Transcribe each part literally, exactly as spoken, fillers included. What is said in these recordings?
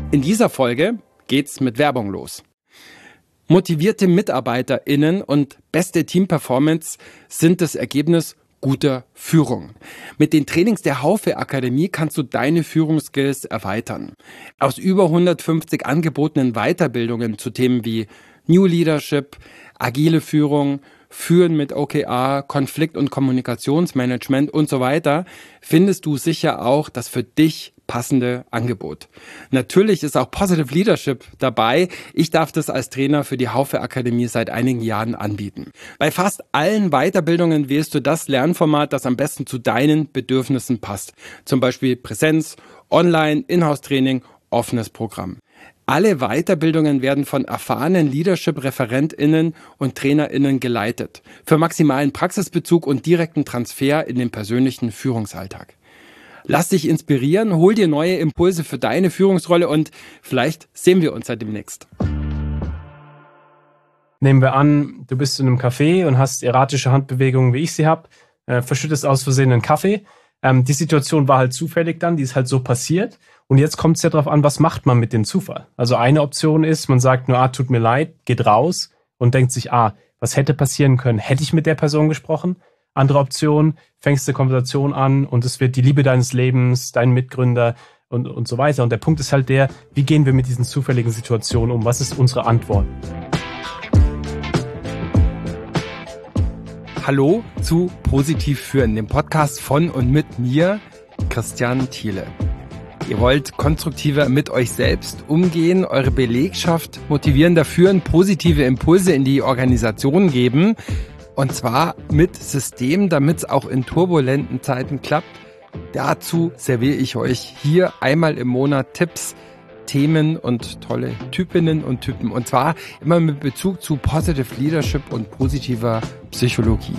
In dieser Folge geht's mit Werbung los. Motivierte MitarbeiterInnen und beste Teamperformance sind das Ergebnis guter Führung. Mit den Trainings der Haufe Akademie kannst du deine Führungsskills erweitern. Aus über hundertfünfzig angebotenen Weiterbildungen zu Themen wie New Leadership, agile Führung, Führen mit O K R, Konflikt- und Kommunikationsmanagement und so weiter, findest du sicher auch das für dich passende Angebot. Natürlich ist auch Positive Leadership dabei. Ich darf das als Trainer für die Haufe Akademie seit einigen Jahren anbieten. Bei fast allen Weiterbildungen wählst du das Lernformat, das am besten zu deinen Bedürfnissen passt. Zum Beispiel Präsenz, Online, Inhouse-Training, offenes Programm. Alle Weiterbildungen werden von erfahrenen Leadership-ReferentInnen und TrainerInnen geleitet. Für maximalen Praxisbezug und direkten Transfer in den persönlichen Führungsalltag. Lass dich inspirieren, hol dir neue Impulse für deine Führungsrolle und vielleicht sehen wir uns ja demnächst. Nehmen wir an, du bist in einem Café und hast erratische Handbewegungen, wie ich sie habe, äh, verschüttest aus Versehen einen Kaffee. Ähm, die Situation war halt zufällig dann, die ist halt so passiert. Und jetzt kommt es ja darauf an, was macht man mit dem Zufall. Also eine Option ist, man sagt nur, ah, tut mir leid, geht raus und denkt sich, ah, was hätte passieren können? Hätte ich mit der Person gesprochen? Andere Option, fängst eine Konversation an und es wird die Liebe deines Lebens, dein Mitgründer und, und so weiter. Und der Punkt ist halt der, wie gehen wir mit diesen zufälligen Situationen um? Was ist unsere Antwort? Hallo zu Positiv führen, dem Podcast von und mit mir, Christian Thiele. Ihr wollt konstruktiver mit euch selbst umgehen, eure Belegschaft motivierender führen, positive Impulse in die Organisation geben. Und zwar mit System, damit es auch in turbulenten Zeiten klappt. Dazu serviere ich euch hier einmal im Monat Tipps, Themen und tolle Typinnen und Typen. Und zwar immer mit Bezug zu Positive Leadership und positiver Psychologie.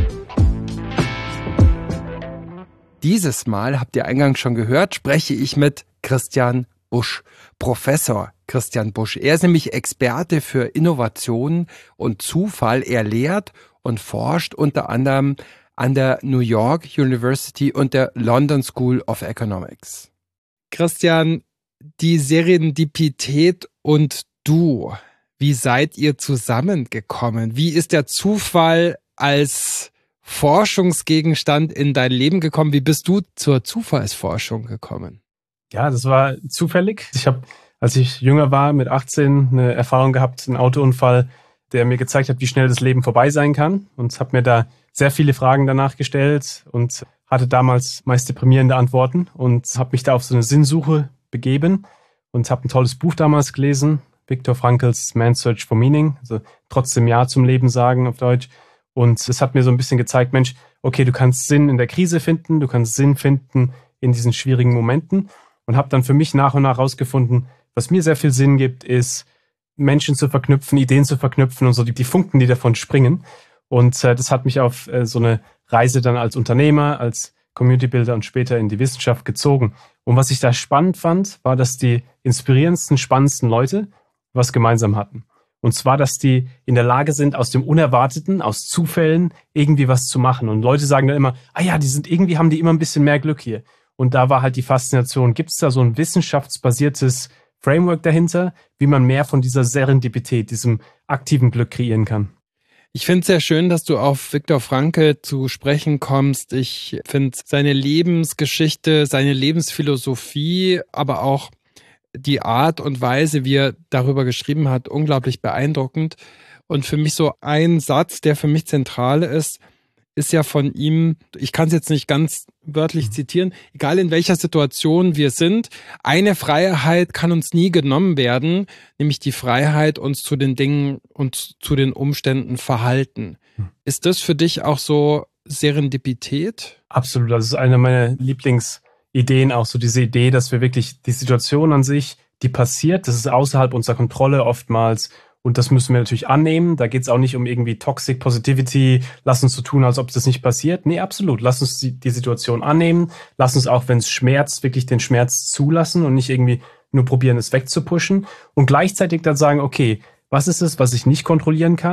Dieses Mal, habt ihr eingangs schon gehört, spreche ich mit Christian Busch, Professor Christian Busch. Er ist nämlich Experte für Innovation und Zufall. Er lehrt und forscht unter anderem an der New York University und der London School of Economics. Christian, die Serendipität und du, wie seid ihr zusammengekommen? Wie ist der Zufall als Forschungsgegenstand in dein Leben gekommen? Wie bist du zur Zufallsforschung gekommen? Ja, das war zufällig. Ich habe, als ich jünger war, mit achtzehn, eine Erfahrung gehabt, einen Autounfall, der mir gezeigt hat, wie schnell das Leben vorbei sein kann. Und habe mir da sehr viele Fragen danach gestellt und hatte damals meist deprimierende Antworten und habe mich da auf so eine Sinnsuche begeben und habe ein tolles Buch damals gelesen, Viktor Frankls Man's Search for Meaning, also trotzdem Ja zum Leben sagen auf Deutsch. Und es hat mir so ein bisschen gezeigt, Mensch, okay, du kannst Sinn in der Krise finden, du kannst Sinn finden in diesen schwierigen Momenten und habe dann für mich nach und nach rausgefunden, was mir sehr viel Sinn gibt, ist, Menschen zu verknüpfen, Ideen zu verknüpfen und so die, die Funken, die davon springen. Und äh, das hat mich auf äh, so eine Reise dann als Unternehmer, als Community Builder und später in die Wissenschaft gezogen. Und was ich da spannend fand, war, dass die inspirierendsten, spannendsten Leute was gemeinsam hatten. Und zwar, dass die in der Lage sind, aus dem Unerwarteten, aus Zufällen irgendwie was zu machen. Und Leute sagen dann immer, ah ja, die sind irgendwie, haben die immer ein bisschen mehr Glück hier. Und da war halt die Faszination, gibt es da so ein wissenschaftsbasiertes Framework dahinter, wie man mehr von dieser Serendipität, diesem aktiven Glück kreieren kann? Ich finde es sehr schön, dass du auf Viktor Frankl zu sprechen kommst. Ich finde seine Lebensgeschichte, seine Lebensphilosophie, aber auch die Art und Weise, wie er darüber geschrieben hat, unglaublich beeindruckend. Und für mich so ein Satz, der für mich zentral ist, ist ja von ihm, ich kann es jetzt nicht ganz wörtlich zitieren, egal in welcher Situation wir sind, eine Freiheit kann uns nie genommen werden, nämlich die Freiheit, uns zu den Dingen und zu den Umständen verhalten. Ist das für dich auch so Serendipität? Absolut, das ist eine meiner Lieblingsideen, auch so diese Idee, dass wir wirklich die Situation an sich, die passiert, das ist außerhalb unserer Kontrolle oftmals. Und das müssen wir natürlich annehmen. Da geht es auch nicht um irgendwie Toxic Positivity, lass uns so tun, als ob das nicht passiert. Nee, absolut. Lass uns die, die Situation annehmen. Lass uns auch, wenn es schmerzt, wirklich den Schmerz zulassen und nicht irgendwie nur probieren, es wegzupushen. Und gleichzeitig dann sagen, okay, was ist es, was ich nicht kontrollieren kann?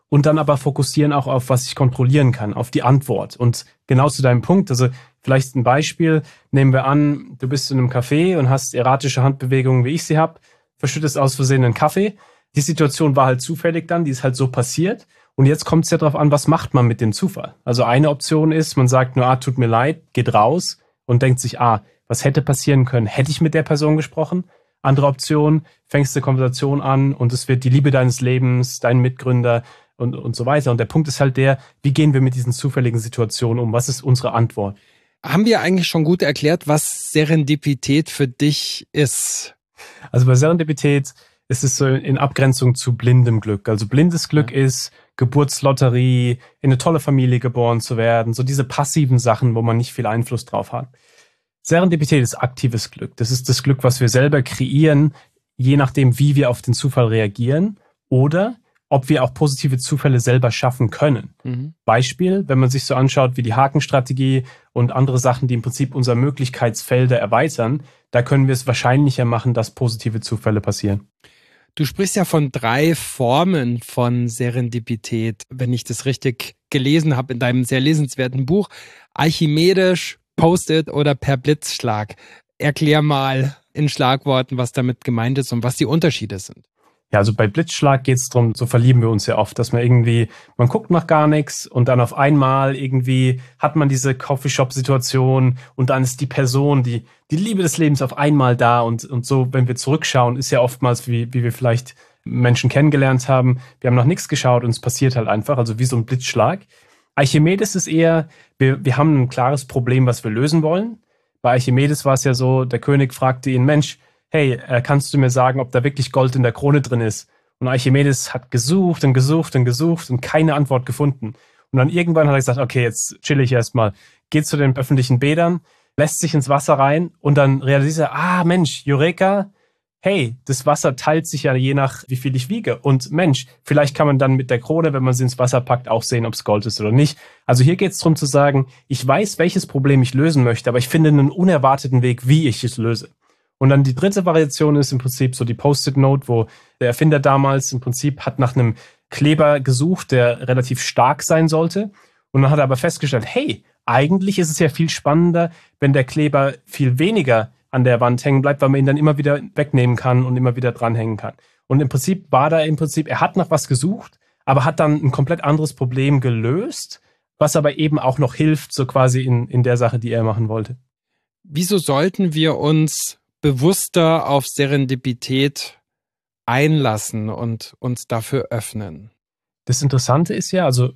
und dann aber fokussieren auch auf, was ich kontrollieren kann, auf die Antwort. Und genau zu deinem Punkt, also vielleicht ein Beispiel, nehmen wir an, du bist in einem Café und hast erratische Handbewegungen, wie ich sie habe, verschüttest aus Versehen einen Kaffee. Die Situation war halt zufällig dann, die ist halt so passiert. Und jetzt kommt es ja darauf an, was macht man mit dem Zufall? Also eine Option ist, man sagt nur, ah, tut mir leid, geht raus und denkt sich, ah, was hätte passieren können? Hätte ich mit der Person gesprochen? Andere Option, fängst eine Konversation an und es wird die Liebe deines Lebens, dein Mitgründer und, und so weiter. Und der Punkt ist halt der, wie gehen wir mit diesen zufälligen Situationen um? Was ist unsere Antwort? Haben wir eigentlich schon gut erklärt, was Serendipität für dich ist? Also bei Serendipität ist es so in Abgrenzung zu blindem Glück. Also blindes Glück ja. ist Geburtslotterie, in eine tolle Familie geboren zu werden, so diese passiven Sachen, wo man nicht viel Einfluss drauf hat. Serendipität ist aktives Glück. Das ist das Glück, was wir selber kreieren, je nachdem, wie wir auf den Zufall reagieren oder ob wir auch positive Zufälle selber schaffen können. Mhm. Beispiel, wenn man sich so anschaut wie die Hakenstrategie und andere Sachen, die im Prinzip unsere Möglichkeitsfelder erweitern, da können wir es wahrscheinlicher machen, dass positive Zufälle passieren. Du sprichst ja von drei Formen von Serendipität, wenn ich das richtig gelesen habe in deinem sehr lesenswerten Buch. Archimedisch, Post-it oder per Blitzschlag. Erklär mal in Schlagworten, was damit gemeint ist und was die Unterschiede sind. Ja, also bei Blitzschlag geht es darum, so verlieben wir uns ja oft, dass man irgendwie, man guckt nach gar nichts und dann auf einmal irgendwie hat man diese Coffeeshop-Situation und dann ist die Person, die die Liebe des Lebens auf einmal da und, und so, wenn wir zurückschauen, ist ja oftmals, wie, wie wir vielleicht Menschen kennengelernt haben, wir haben noch nichts geschaut und es passiert halt einfach, also wie so ein Blitzschlag. Archimedes ist eher, wir, wir haben ein klares Problem, was wir lösen wollen. Bei Archimedes war es ja so, der König fragte ihn, Mensch, hey, kannst du mir sagen, ob da wirklich Gold in der Krone drin ist? Und Archimedes hat gesucht und gesucht und gesucht und keine Antwort gefunden. Und dann irgendwann hat er gesagt, okay, jetzt chill ich erstmal, geht zu den öffentlichen Bädern, lässt sich ins Wasser rein und dann realisiert er, ah Mensch, Eureka, hey, das Wasser teilt sich ja je nach, wie viel ich wiege. Und Mensch, vielleicht kann man dann mit der Krone, wenn man sie ins Wasser packt, auch sehen, ob es Gold ist oder nicht. Also hier geht es darum zu sagen, ich weiß, welches Problem ich lösen möchte, aber ich finde einen unerwarteten Weg, wie ich es löse. Und dann die dritte Variation ist im Prinzip so die Post-it-Note, wo der Erfinder damals im Prinzip hat nach einem Kleber gesucht, der relativ stark sein sollte. Und dann hat er aber festgestellt, hey, eigentlich ist es ja viel spannender, wenn der Kleber viel weniger an der Wand hängen bleibt, weil man ihn dann immer wieder wegnehmen kann und immer wieder dranhängen kann. Und im Prinzip war da im Prinzip, er hat nach was gesucht, aber hat dann ein komplett anderes Problem gelöst, was aber eben auch noch hilft, so quasi in, in der Sache, die er machen wollte. Wieso sollten wir uns bewusster auf Serendipität einlassen und uns dafür öffnen? Das Interessante ist ja, also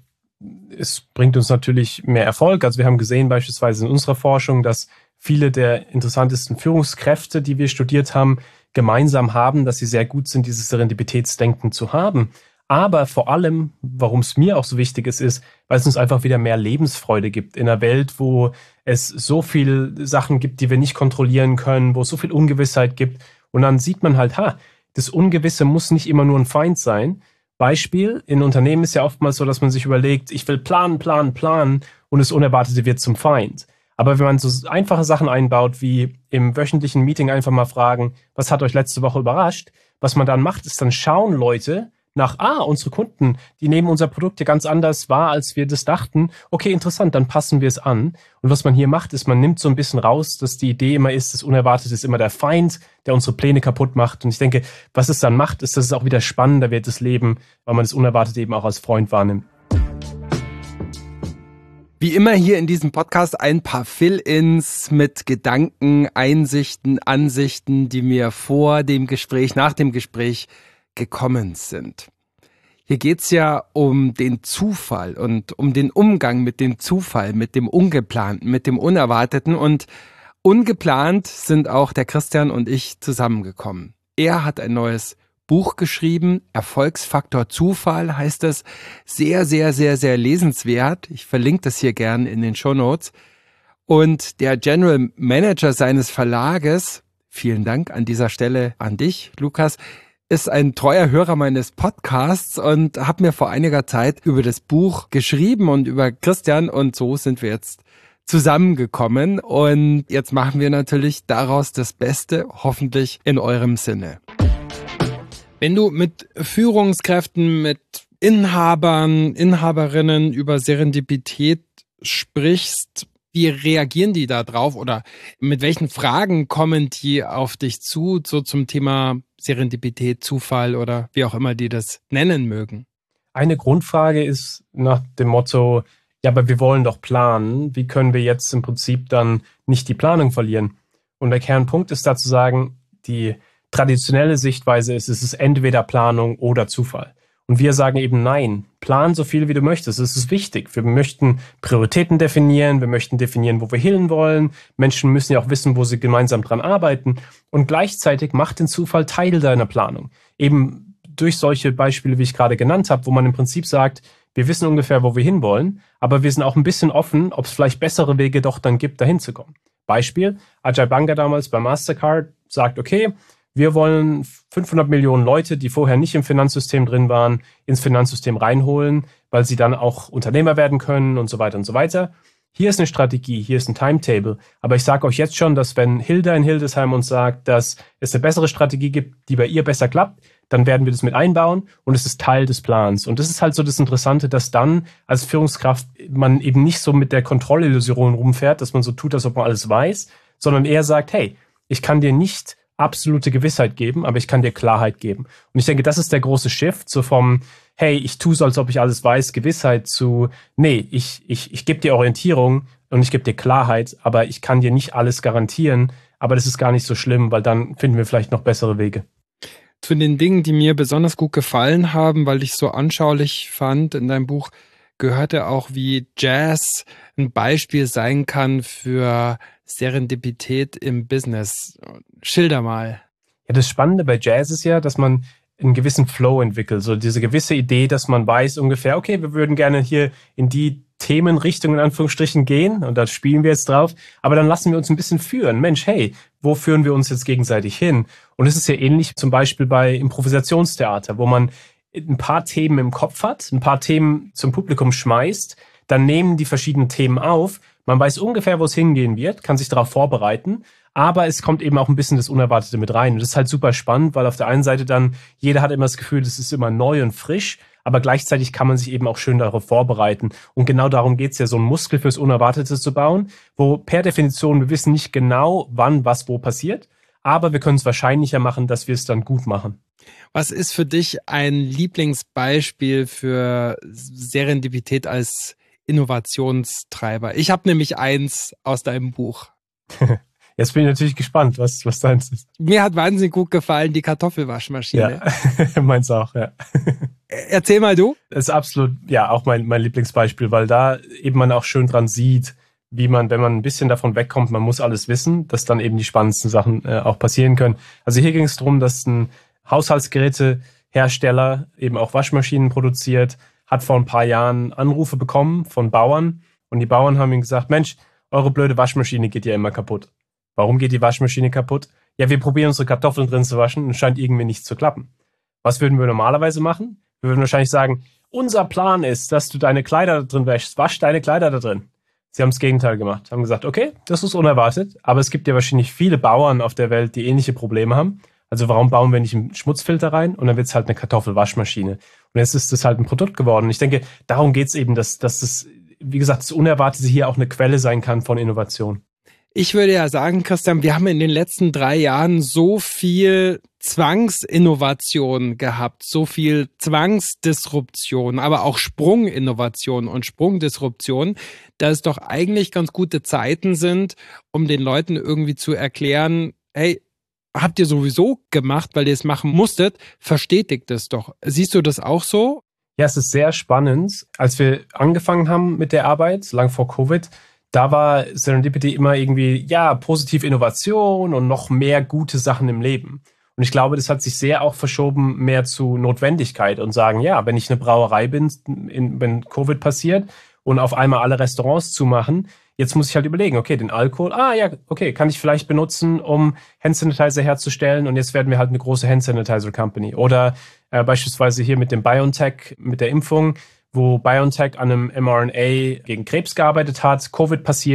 es bringt uns natürlich mehr Erfolg. Also wir haben gesehen beispielsweise in unserer Forschung, dass viele der interessantesten Führungskräfte, die wir studiert haben, gemeinsam haben, dass sie sehr gut sind, dieses Serendipitätsdenken zu haben. Aber vor allem, warum es mir auch so wichtig ist, ist, weil es uns einfach wieder mehr Lebensfreude gibt in einer Welt, wo es so viele Sachen gibt, die wir nicht kontrollieren können, wo es so viel Ungewissheit gibt. Und dann sieht man halt, ha, das Ungewisse muss nicht immer nur ein Feind sein. Beispiel, in Unternehmen ist ja oftmals so, dass man sich überlegt, ich will planen, planen, planen und das Unerwartete wird zum Feind. Aber wenn man so einfache Sachen einbaut, wie im wöchentlichen Meeting einfach mal fragen, was hat euch letzte Woche überrascht? Was man dann macht, ist dann schauen Leute nach, ah, unsere Kunden, die nehmen unser Produkt ja ganz anders wahr, als wir das dachten. Okay, interessant, dann passen wir es an. Und was man hier macht, ist, man nimmt so ein bisschen raus, dass die Idee immer ist, das Unerwartete ist immer der Feind, der unsere Pläne kaputt macht. Und ich denke, was es dann macht, ist, dass es auch wieder spannender wird, das Leben, weil man das Unerwartete eben auch als Freund wahrnimmt. Wie immer hier in diesem Podcast ein paar Fill-ins mit Gedanken, Einsichten, Ansichten, die mir vor dem Gespräch, nach dem Gespräch gekommen sind. Hier geht's ja um den Zufall und um den Umgang mit dem Zufall, mit dem Ungeplanten, mit dem Unerwarteten. Und ungeplant sind auch der Christian und ich zusammengekommen. Er hat ein neues Buch geschrieben, Erfolgsfaktor Zufall heißt es, sehr, sehr, sehr, sehr lesenswert. Ich verlinke das hier gern in den Shownotes. Und der General Manager seines Verlages, vielen Dank an dieser Stelle an dich, Lukas, ist ein treuer Hörer meines Podcasts und hat mir vor einiger Zeit über das Buch geschrieben und über Christian und so sind wir jetzt zusammengekommen und jetzt machen wir natürlich daraus das Beste, hoffentlich in eurem Sinne. Wenn du mit Führungskräften, mit Inhabern, Inhaberinnen über Serendipität sprichst, wie reagieren die da drauf oder mit welchen Fragen kommen die auf dich zu, so zum Thema Serendipität, Zufall oder wie auch immer die das nennen mögen? Eine Grundfrage ist nach dem Motto, ja, aber wir wollen doch planen. Wie können wir jetzt im Prinzip dann nicht die Planung verlieren? Und der Kernpunkt ist da zu sagen, die traditionelle Sichtweise ist, es ist entweder Planung oder Zufall. Und wir sagen eben nein, plan so viel wie du möchtest. Es ist wichtig. Wir möchten Prioritäten definieren, wir möchten definieren, wo wir hin wollen. Menschen müssen ja auch wissen, wo sie gemeinsam dran arbeiten. Und gleichzeitig macht den Zufall Teil deiner Planung. Eben durch solche Beispiele, wie ich gerade genannt habe, wo man im Prinzip sagt, wir wissen ungefähr, wo wir hinwollen, aber wir sind auch ein bisschen offen, ob es vielleicht bessere Wege doch dann gibt, dahin zu kommen. Beispiel, Ajay Banga damals bei Mastercard sagt, okay, wir wollen fünfhundert Millionen Leute, die vorher nicht im Finanzsystem drin waren, ins Finanzsystem reinholen, weil sie dann auch Unternehmer werden können und so weiter und so weiter. Hier ist eine Strategie, hier ist ein Timetable. Aber ich sage euch jetzt schon, dass wenn Hilda in Hildesheim uns sagt, dass es eine bessere Strategie gibt, die bei ihr besser klappt, dann werden wir das mit einbauen und es ist Teil des Plans. Und das ist halt so das Interessante, dass dann als Führungskraft man eben nicht so mit der Kontrollillusion rumfährt, dass man so tut, als ob man alles weiß, sondern eher sagt, hey, ich kann dir nicht absolute Gewissheit geben, aber ich kann dir Klarheit geben. Und ich denke, das ist der große Shift, so vom, hey, ich tue so, als ob ich alles weiß, Gewissheit zu, nee, ich, ich, ich gebe dir Orientierung und ich gebe dir Klarheit, aber ich kann dir nicht alles garantieren, aber das ist gar nicht so schlimm, weil dann finden wir vielleicht noch bessere Wege. Zu den Dingen, die mir besonders gut gefallen haben, weil ich so anschaulich fand in deinem Buch, gehörte auch, wie Jazz ein Beispiel sein kann für Serendipität im Business. Schilder mal. Ja, das Spannende bei Jazz ist ja, dass man einen gewissen Flow entwickelt. So diese gewisse Idee, dass man weiß ungefähr, okay, wir würden gerne hier in die Themenrichtung in Anführungsstrichen gehen und da spielen wir jetzt drauf, aber dann lassen wir uns ein bisschen führen. Mensch, hey, wo führen wir uns jetzt gegenseitig hin? Und es ist ja ähnlich zum Beispiel bei Improvisationstheater, wo man ein paar Themen im Kopf hat, ein paar Themen zum Publikum schmeißt, dann nehmen die verschiedenen Themen auf, man weiß ungefähr, wo es hingehen wird, kann sich darauf vorbereiten, aber es kommt eben auch ein bisschen das Unerwartete mit rein. Und das ist halt super spannend, weil auf der einen Seite dann, jeder hat immer das Gefühl, das ist immer neu und frisch, aber gleichzeitig kann man sich eben auch schön darauf vorbereiten. Und genau darum geht's ja, so einen Muskel fürs Unerwartete zu bauen, wo per Definition wir wissen nicht genau, wann was wo passiert, aber wir können es wahrscheinlicher machen, dass wir es dann gut machen. Was ist für dich ein Lieblingsbeispiel für Serendipität als Innovationstreiber? Ich habe nämlich eins aus deinem Buch. Jetzt bin ich natürlich gespannt, was, was deins ist. Mir hat wahnsinnig gut gefallen die Kartoffelwaschmaschine. Ja, meins auch, ja. Erzähl mal du. Das ist absolut, ja, auch mein, mein Lieblingsbeispiel, weil da eben man auch schön dran sieht, wie man, wenn man ein bisschen davon wegkommt, man muss alles wissen, dass dann eben die spannendsten Sachen äh, auch passieren können. Also hier ging es darum, dass ein Haushaltsgerätehersteller eben auch Waschmaschinen produziert, hat vor ein paar Jahren Anrufe bekommen von Bauern und die Bauern haben ihm gesagt, Mensch, eure blöde Waschmaschine geht ja immer kaputt. Warum geht die Waschmaschine kaputt? Ja, wir probieren unsere Kartoffeln drin zu waschen und scheint irgendwie nicht zu klappen. Was würden wir normalerweise machen? Wir würden wahrscheinlich sagen, unser Plan ist, dass du deine Kleider da drin wäschst, wasch deine Kleider da drin. Sie haben das Gegenteil gemacht, haben gesagt, okay, das ist unerwartet, aber es gibt ja wahrscheinlich viele Bauern auf der Welt, die ähnliche Probleme haben. Also warum bauen wir nicht einen Schmutzfilter rein und dann wird es halt eine Kartoffelwaschmaschine. Und jetzt ist das halt ein Produkt geworden. Und ich denke, darum geht es eben, dass, dass das, wie gesagt, das Unerwartete hier auch eine Quelle sein kann von Innovation. Ich würde ja sagen, Christian, wir haben in den letzten drei Jahren so viel Zwangsinnovation gehabt, so viel Zwangsdisruption, aber auch Sprunginnovation und Sprungdisruption, dass es doch eigentlich ganz gute Zeiten sind, um den Leuten irgendwie zu erklären, hey, habt ihr sowieso gemacht, weil ihr es machen musstet, verstetigt es doch. Siehst du das auch so? Ja, es ist sehr spannend. Als wir angefangen haben mit der Arbeit, lang vor Covid, da war Serendipity immer irgendwie, ja, positive Innovation und noch mehr gute Sachen im Leben. Und ich glaube, das hat sich sehr auch verschoben mehr zu Notwendigkeit und sagen, ja, wenn ich eine Brauerei bin, in, wenn Covid passiert und auf einmal alle Restaurants zumachen, jetzt muss ich halt überlegen, okay, den Alkohol, ah ja, okay, kann ich vielleicht benutzen, um Handsanitizer herzustellen und jetzt werden wir halt eine große Handsanitizer-Company. Oder äh, beispielsweise hier mit dem BioNTech, mit der Impfung, wo BioNTech an einem M R N A gegen Krebs gearbeitet hat, Covid passiert,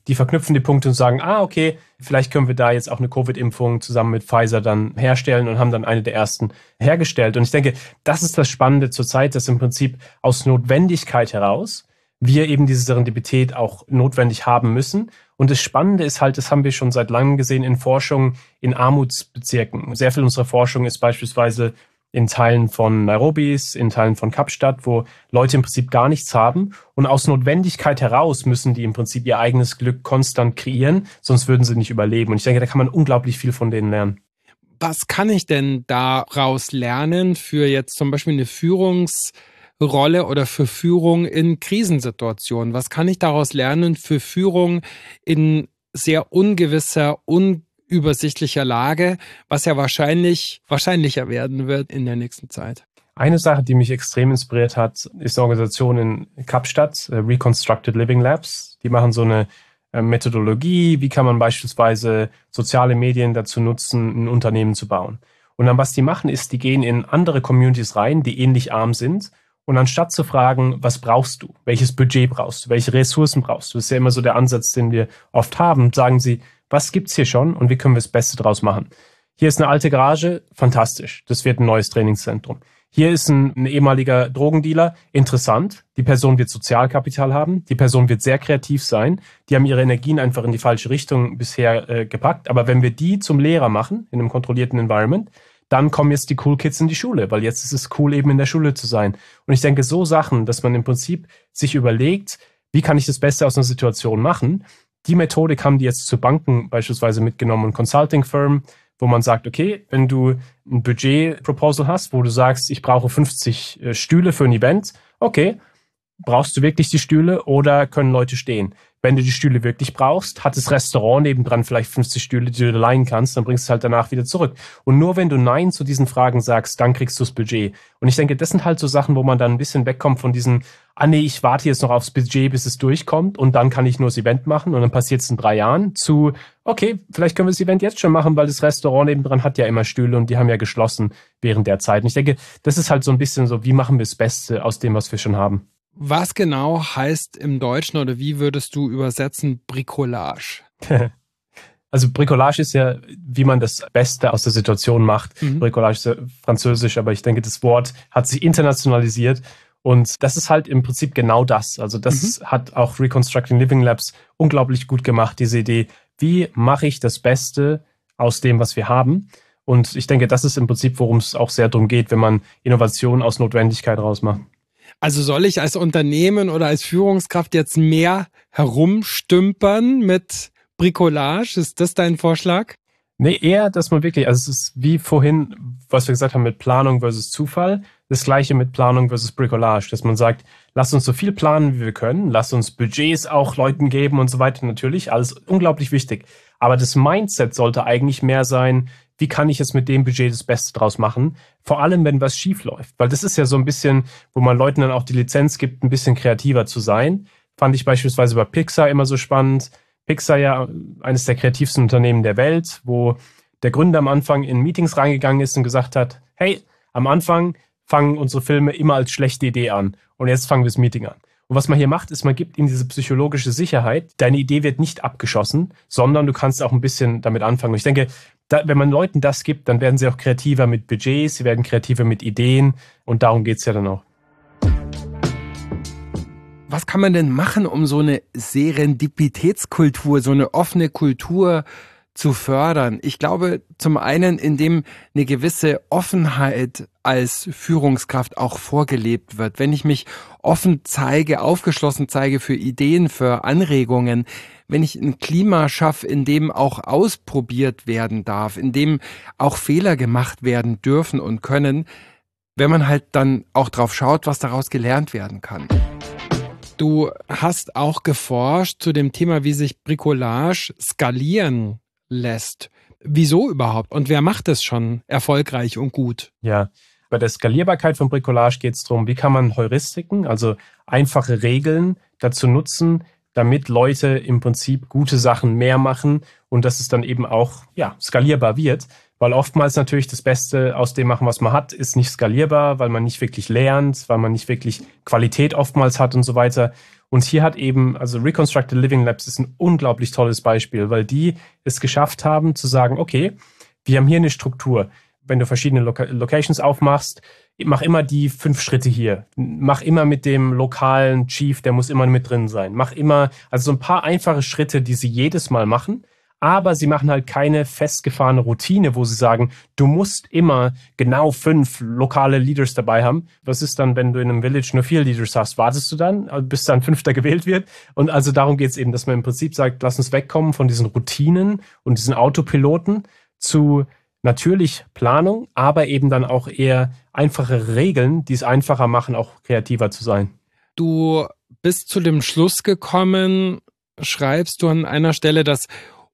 die verknüpfen die Punkte und sagen, ah, okay, vielleicht können wir da jetzt auch eine Covid-Impfung zusammen mit Pfizer dann herstellen und haben dann eine der ersten hergestellt. Und ich denke, das ist das Spannende zurzeit, dass im Prinzip aus Notwendigkeit heraus wir eben diese Serendipität auch notwendig haben müssen. Und das Spannende ist halt, das haben wir schon seit langem gesehen in Forschung in Armutsbezirken. Sehr viel unserer Forschung ist beispielsweise in Teilen von Nairobis, in Teilen von Kapstadt, wo Leute im Prinzip gar nichts haben. Und aus Notwendigkeit heraus müssen die im Prinzip ihr eigenes Glück konstant kreieren, sonst würden sie nicht überleben. Und ich denke, da kann man unglaublich viel von denen lernen. Was kann ich denn daraus lernen für jetzt zum Beispiel eine Führungsrolle oder für Führung in Krisensituationen? Was kann ich daraus lernen für Führung in sehr ungewisser, un übersichtlicher Lage, was ja wahrscheinlich wahrscheinlicher werden wird in der nächsten Zeit? Eine Sache, die mich extrem inspiriert hat, ist eine Organisation in Kapstadt, Reconstructed Living Labs. Die machen so eine Methodologie, wie kann man beispielsweise soziale Medien dazu nutzen, ein Unternehmen zu bauen. Und dann, was die machen, ist, die gehen in andere Communities rein, die ähnlich arm sind. Und anstatt zu fragen, was brauchst du, welches Budget brauchst du, welche Ressourcen brauchst du, das ist ja immer so der Ansatz, den wir oft haben, sagen sie, was gibt's hier schon und wie können wir das Beste draus machen? Hier ist eine alte Garage, fantastisch. Das wird ein neues Trainingszentrum. Hier ist ein, ein ehemaliger Drogendealer, interessant. Die Person wird Sozialkapital haben. Die Person wird sehr kreativ sein. Die haben ihre Energien einfach in die falsche Richtung bisher äh, gepackt. Aber wenn wir die zum Lehrer machen, in einem kontrollierten Environment, dann kommen jetzt die Cool Kids in die Schule, weil jetzt ist es cool, eben in der Schule zu sein. Und ich denke, so Sachen, dass man im Prinzip sich überlegt, wie kann ich das Beste aus einer Situation machen? Die Methodik haben die jetzt zu Banken beispielsweise mitgenommen und Consulting-Firmen, wo man sagt, okay, wenn du ein Budget-Proposal hast, wo du sagst, ich brauche fünfzig äh, Stühle für ein Event, okay, brauchst du wirklich die Stühle oder können Leute stehen? Wenn du die Stühle wirklich brauchst, hat das Restaurant nebendran vielleicht fünfzig Stühle, die du leihen kannst, dann bringst du es halt danach wieder zurück. Und nur wenn du Nein zu diesen Fragen sagst, dann kriegst du das Budget. Und ich denke, das sind halt so Sachen, wo man dann ein bisschen wegkommt von diesen, ah nee, ich warte jetzt noch aufs Budget, bis es durchkommt und dann kann ich nur das Event machen und dann passiert es in drei Jahren, zu, okay, vielleicht können wir das Event jetzt schon machen, weil das Restaurant nebendran hat ja immer Stühle und die haben ja geschlossen während der Zeit. Und ich denke, das ist halt so ein bisschen so, wie machen wir das Beste aus dem, was wir schon haben. Was genau heißt im Deutschen oder wie würdest du übersetzen Bricolage? Also Bricolage ist ja, wie man das Beste aus der Situation macht. Mhm. Bricolage ist ja französisch, aber ich denke, das Wort hat sich internationalisiert und das ist halt im Prinzip genau das. Also das mhm. hat auch Reconstructing Living Labs unglaublich gut gemacht, diese Idee, wie mache ich das Beste aus dem, was wir haben? Und ich denke, das ist im Prinzip, worum es auch sehr darum geht, wenn man Innovation aus Notwendigkeit rausmacht. Also soll ich als Unternehmen oder als Führungskraft jetzt mehr herumstümpern mit Bricolage? Ist das dein Vorschlag? Nee, eher, dass man wirklich, also es ist wie vorhin, was wir gesagt haben mit Planung versus Zufall, das Gleiche mit Planung versus Bricolage, dass man sagt, lass uns so viel planen, wie wir können, lass uns Budgets auch Leuten geben und so weiter, natürlich, alles unglaublich wichtig. Aber das Mindset sollte eigentlich mehr sein, wie kann ich jetzt mit dem Budget das Beste draus machen? Vor allem, wenn was schief läuft. Weil das ist ja so ein bisschen, wo man Leuten dann auch die Lizenz gibt, ein bisschen kreativer zu sein. Fand ich beispielsweise bei Pixar immer so spannend. Pixar ja eines der kreativsten Unternehmen der Welt, wo der Gründer am Anfang in Meetings reingegangen ist und gesagt hat, hey, am Anfang fangen unsere Filme immer als schlechte Idee an. Und jetzt fangen wir das Meeting an. Und was man hier macht, ist, man gibt ihnen diese psychologische Sicherheit. Deine Idee wird nicht abgeschossen, sondern du kannst auch ein bisschen damit anfangen. Und ich denke, da, wenn man Leuten das gibt, dann werden sie auch kreativer mit Budgets, sie werden kreativer mit Ideen und darum geht's ja dann auch. Was kann man denn machen, um so eine Serendipitätskultur, so eine offene Kultur zu fördern? Ich glaube, zum einen, indem eine gewisse Offenheit als Führungskraft auch vorgelebt wird. Wenn ich mich offen zeige, aufgeschlossen zeige für Ideen, für Anregungen, wenn ich ein Klima schaffe, in dem auch ausprobiert werden darf, in dem auch Fehler gemacht werden dürfen und können, wenn man halt dann auch drauf schaut, was daraus gelernt werden kann. Du hast auch geforscht zu dem Thema, wie sich Bricolage skalieren lässt. Wieso überhaupt? Und wer macht es schon erfolgreich und gut? Ja, bei der Skalierbarkeit von Bricolage geht es darum, wie kann man Heuristiken, also einfache Regeln dazu nutzen, damit Leute im Prinzip gute Sachen mehr machen und dass es dann eben auch ja, skalierbar wird. Weil oftmals natürlich das Beste aus dem machen, was man hat, ist nicht skalierbar, weil man nicht wirklich lernt, weil man nicht wirklich Qualität oftmals hat und so weiter. Und hier hat eben, also Reconstructed Living Labs ist ein unglaublich tolles Beispiel, weil die es geschafft haben zu sagen, okay, wir haben hier eine Struktur. Wenn du verschiedene Loca- Locations aufmachst, mach immer die fünf Schritte hier. Mach immer mit dem lokalen Chief, der muss immer mit drin sein. Mach immer, also so ein paar einfache Schritte, die sie jedes Mal machen. Aber sie machen halt keine festgefahrene Routine, wo sie sagen, du musst immer genau fünf lokale Leaders dabei haben. Was ist dann, wenn du in einem Village nur vier Leaders hast? Wartest du dann, bis dann fünfter gewählt wird? Und also darum geht es eben, dass man im Prinzip sagt, lass uns wegkommen von diesen Routinen und diesen Autopiloten zu natürlich Planung, aber eben dann auch eher einfache Regeln, die es einfacher machen, auch kreativer zu sein. Du bist zu dem Schluss gekommen, schreibst du an einer Stelle, dass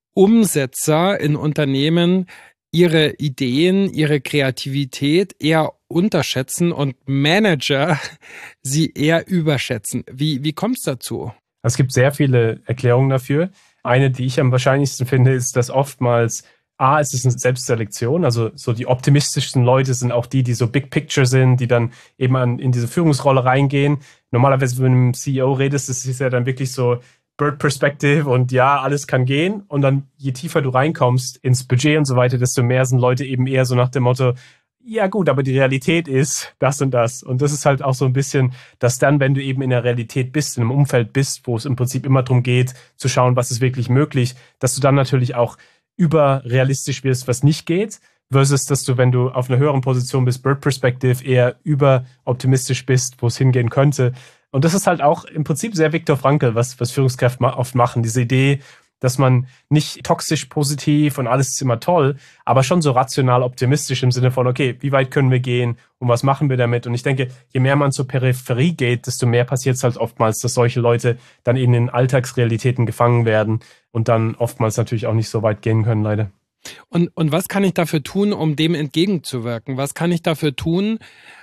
Umsetzer in Unternehmen ihre Ideen, ihre Kreativität eher unterschätzen und Manager sie eher überschätzen. Wie, wie kommt es dazu? Es gibt sehr viele Erklärungen dafür. Eine, die ich am wahrscheinlichsten finde, ist, dass oftmals A, es ist eine Selbstselektion, also so die optimistischsten Leute sind auch die, die so Big Picture sind, die dann eben an, in diese Führungsrolle reingehen. Normalerweise, wenn du mit einem C E O redest, das ist ja dann wirklich so Bird Perspective und ja, alles kann gehen. Und dann, je tiefer du reinkommst ins Budget und so weiter, desto mehr sind Leute eben eher so nach dem Motto, ja gut, aber die Realität ist das und das. Und das ist halt auch so ein bisschen, dass dann, wenn du eben in der Realität bist, in einem Umfeld bist, wo es im Prinzip immer darum geht, zu schauen, was ist wirklich möglich, dass du dann natürlich auch überrealistisch wirst, was nicht geht, versus, dass du, wenn du auf einer höheren Position bist, Bird Perspective, eher überoptimistisch bist, wo es hingehen könnte. Und das ist halt auch im Prinzip sehr Viktor Frankl, was, was Führungskräfte oft machen. Diese Idee, dass man nicht toxisch positiv und alles ist immer toll, aber schon so rational optimistisch im Sinne von, okay, wie weit können wir gehen und was machen wir damit? Und ich denke, je mehr man zur Peripherie geht, desto mehr passiert es halt oftmals, dass solche Leute dann in den Alltagsrealitäten gefangen werden und dann oftmals natürlich auch nicht so weit gehen können, leider. Und, und was kann ich dafür tun, um dem entgegenzuwirken? Was kann ich dafür tun,